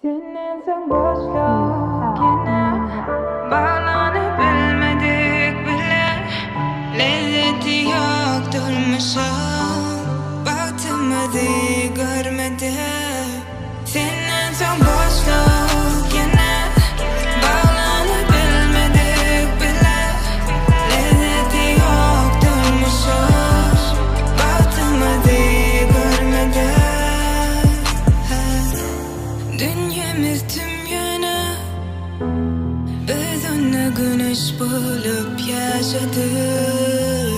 Senin sen boşluk yine bağlanıp bilmedik bile. Lezzeti yok durmuşum, baktığımızı görmedi. Senin sen boşluk yine bağlanıp bilmedik bile. Lezzeti yok durmuşum, baktığımızı görmedi. Dünyamız tüm yana, biz onu güneş bulup yaşadık.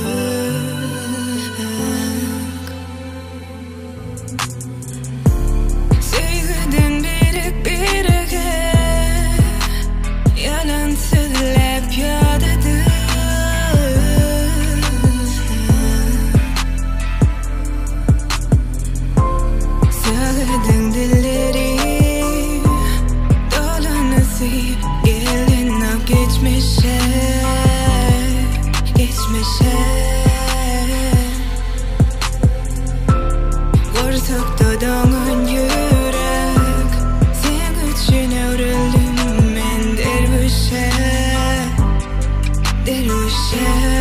Sevgiden birike yalan söyleyip yadadık. Sağladın dilleri gelin o geçmişe, geçmişe. Vursak da dağın yürek, sen için öğrendim ben dervişe, dervişe.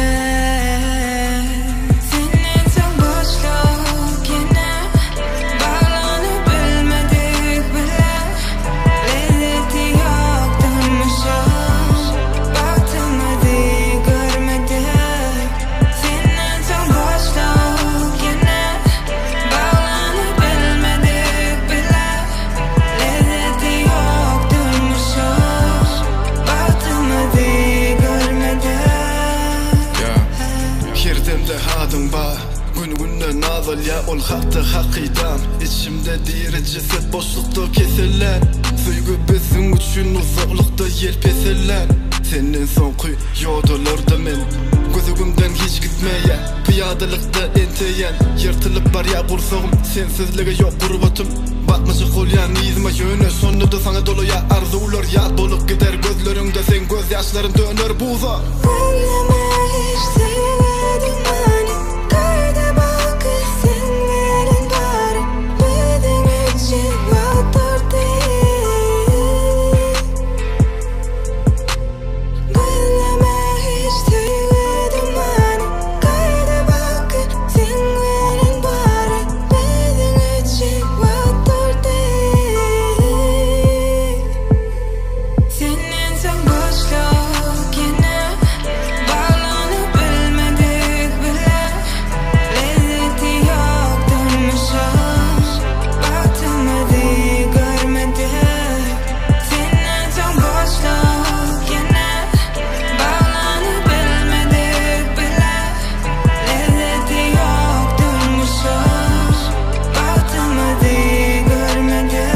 Hadın var, günü nazıl ya ol haktı hakidam. İçimde diri ceset boşlukta keseller. Söygü bizim üçün uzaklıkta yer peseller. Senin son yodulardı men, gözümden hiç gitmeye. Piyadalıkta enteyen, yırtılıp var ya kursağım. Sensizliği yok kurbatum, bakmışık ol ya nizme yöne. Sonunda da sana dolu ya arzular ya dolup gider gözlerinde. Sen göz yaşların döner buza. Anlama hiç sevmedim hani. Kayda bakı sen verin bari. Beden için yoktur değil. Anlama hiç sevmedim hani. Kayda bakı sen verin bari. Beden için yoktur değil. Senin sen boşluk yine bağlanıp bilmedik bile. Lezzeti yok durmuşum, baktığımızı görmedi. Senin sen boşluk yine bağlanıp bilmedik bile. Lezzeti yok durmuşum, baktığımızı görmedi.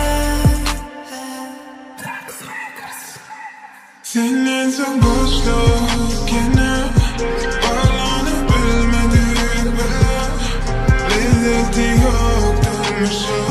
Senin sen boşluk yine bağlanıp bilmedik bile. Lezzeti yok durmuşum.